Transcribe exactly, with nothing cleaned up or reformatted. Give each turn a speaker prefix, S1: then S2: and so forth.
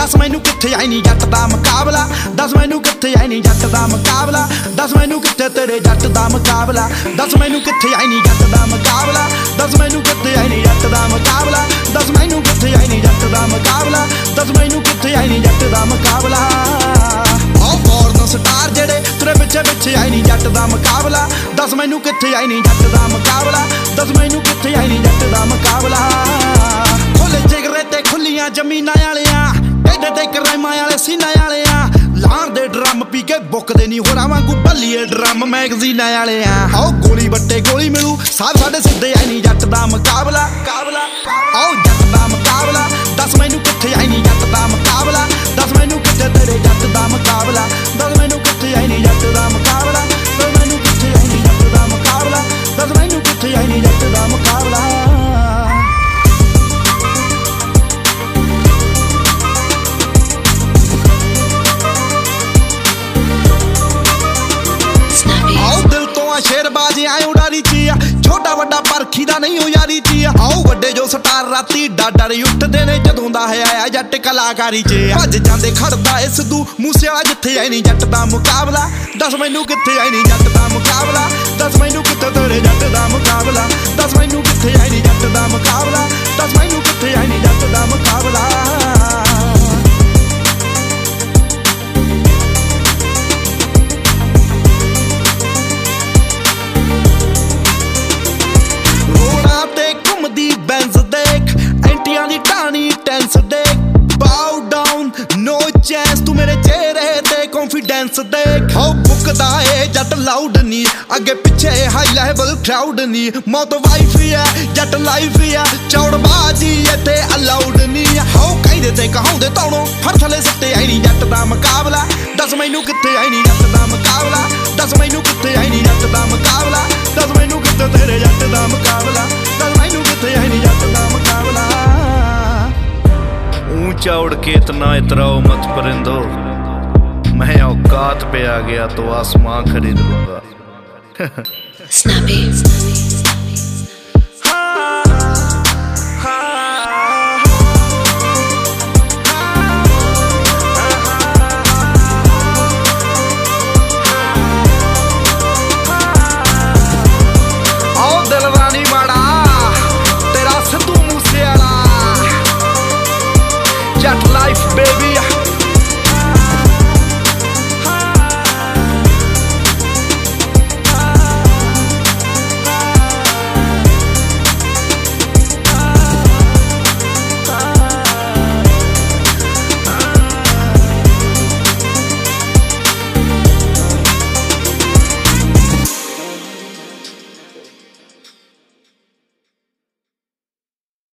S1: दस मैनू कित्थे आई नी जट दा मुकाबला, दस मैनू कित्थे आई नी जट दा मुकाबला, दस मैनू कित्थे तेरे जट दा मुकाबला, दस मैनू कित्थे आई नी जट दा मुकाबला, दस मैनू कित्थे आई नी जट दा मुकाबला, दस मैनू कित्थे आई नी जट दा मुकाबला, दस मैनू कित्थे आई नी जट दा मुकाबला। ओ फॉरन स्टार जेड़े तेरे पिछे पिछे आई नी जट दा मुकाबला, दस मैनू कित्थे आई नी जट दा मुकाबला, दस मैनू कित्थे आई नी जट दा मुकाबला। खुले जिगरे ते खुलियां जमीनां वालियां, टेढ़े ते कराइमां वाले सीनां वालियां, लाण दे ड्रम पी के बुकदे नी होरां वांगू भल्लीए ड्रम मैगजीनां वालियां। आओ गोली बट्टे गोली मिलू सब साडे सिद्धे आई नी जट दा मुकाबला, मुकाबला आओ जट दा मुकाबला, दस मैनू कित्थे आई नी जट दा मुकाबला, दस मैनू कित्थे तेरे जट दा मुकाबला, दस मैनू कित्थे आई नी जट दा मुकाबला, दस मैनू कित्थे आई नी जट दा मुकाबला, दस मैनू कित्थे आई नी जट दा मुकाबला। शेरबाज आए उड़ारी चिया, छोटा वड्डा परखी दा नहीं हो यारी चिया। आओ वड्डे जो स्टार राती डाडर उठदे ने जदों दा है आया जट कलाकारी च। भज जांदे खड़दा ए सिद्धू मूसे वाला जिथे आई नी जट दा मुकाबला, दस मैनू कित्थे आई नी जट दा मुकाबला, दस मैनू कित्थे तेरे जट दा मुकाबला, दस मैनू कित्थे आई नी जट दा मुकाबला, दस मैनू कित्थे आई नी जट दा मुकाबला। कॉन्फिडेंस देख हो बुकदा ए जट लाउड नी, अगे पिछे हाई लेवल क्राउड नी। मौत वाइफ है जट लाइफ है, चौड़बाजी इत्थे अलाउड नी। हो कहदे ते कहाउंदे तौणों फड़ थले सट्टे आई नी जट दा मुकाबला, दस मैनू कित्थे आई नी जट दा मुकाबला, दस मैनू कित्थे आई नी जट दा मुकाबला, दस मैनू कित्थे तेरे जट दा मुकाबला, दस मैनू कित्थे आई नी जट दा मुकाबला।
S2: ऊंचा उड़ के इतना इतराओ मत परिंदो, मैं औकात पे आ गया तो आसमां खरीद लूंगा।